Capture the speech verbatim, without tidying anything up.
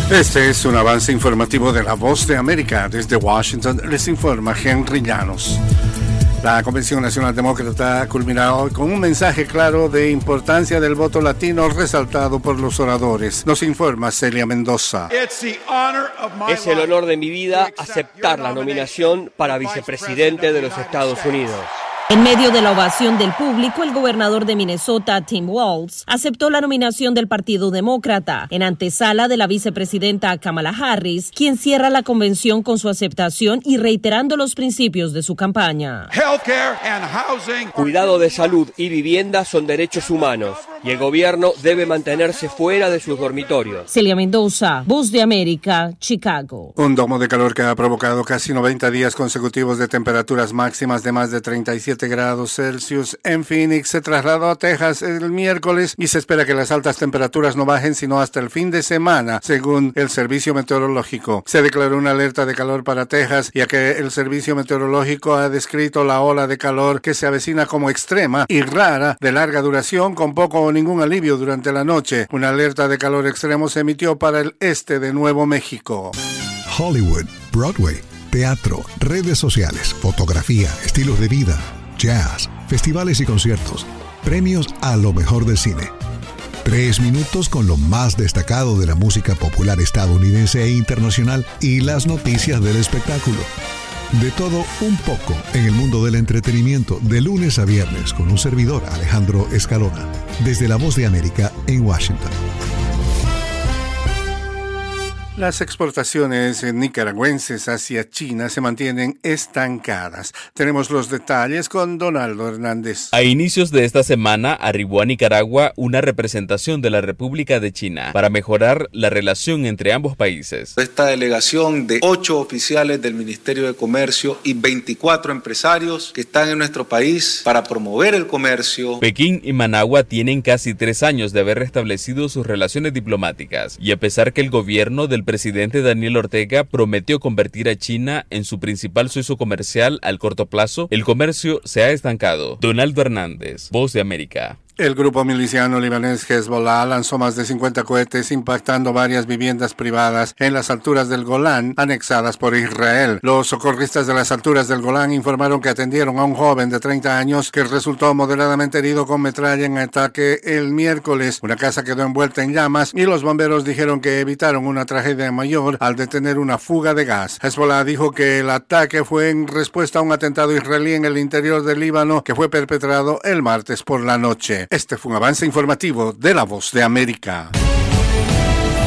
Este es un avance informativo de La Voz de América. Desde Washington les informa Henry Llanos. La Convención Nacional Demócrata ha culminado hoy con un mensaje claro de importancia del voto latino resaltado por los oradores. Nos informa Celia Mendoza. Es el honor de mi vida aceptar la nominación para vicepresidente de los Estados Unidos. En medio de la ovación del público, el gobernador de Minnesota, Tim Walz, aceptó la nominación del Partido Demócrata, en antesala de la vicepresidenta Kamala Harris, quien cierra la convención con su aceptación y reiterando los principios de su campaña. Cuidado de salud y vivienda son derechos humanos, y el gobierno debe mantenerse fuera de sus dormitorios. Celia Mendoza, Voz de América, Chicago. Un domo de calor que ha provocado casi noventa días consecutivos de temperaturas máximas de más de treinta y siete grados Celsius en Phoenix se trasladó a Texas el miércoles y se espera que las altas temperaturas no bajen sino hasta el fin de semana, según el Servicio Meteorológico. Se declaró una alerta de calor para Texas, ya que el Servicio Meteorológico ha descrito la ola de calor que se avecina como extrema y rara, de larga duración, con poco o ningún alivio durante la noche. Una alerta de calor extremo se emitió para el este de Nuevo México. Hollywood, Broadway, teatro, redes sociales, fotografía, estilos de vida, jazz, festivales y conciertos, premios a lo mejor del cine. Tres minutos con lo más destacado de la música popular estadounidense e internacional y las noticias del espectáculo. De todo un poco en el mundo del entretenimiento, de lunes a viernes, con un servidor, Alejandro Escalona, desde La Voz de América en Washington. Las exportaciones nicaragüenses hacia China se mantienen estancadas. Tenemos los detalles con Donaldo Hernández. A inicios de esta semana arribó a Nicaragua una representación de la República de China para mejorar la relación entre ambos países. Esta delegación de ocho oficiales del Ministerio de Comercio y veinticuatro empresarios que están en nuestro país para promover el comercio. Pekín y Managua tienen casi tres años de haber restablecido sus relaciones diplomáticas y a pesar que el gobierno del presidente Daniel Ortega prometió convertir a China en su principal socio comercial al corto plazo, el comercio se ha estancado. Donaldo Hernández, Voz de América. El grupo miliciano libanés Hezbollah lanzó más de cincuenta cohetes impactando varias viviendas privadas en las alturas del Golán anexadas por Israel. Los socorristas de las alturas del Golán informaron que atendieron a un joven de treinta años que resultó moderadamente herido con metralla en ataque el miércoles. Una casa quedó envuelta en llamas y los bomberos dijeron que evitaron una tragedia mayor al detener una fuga de gas. Hezbollah dijo que el ataque fue en respuesta a un atentado israelí en el interior del Líbano que fue perpetrado el martes por la noche. Este fue un avance informativo de La Voz de América.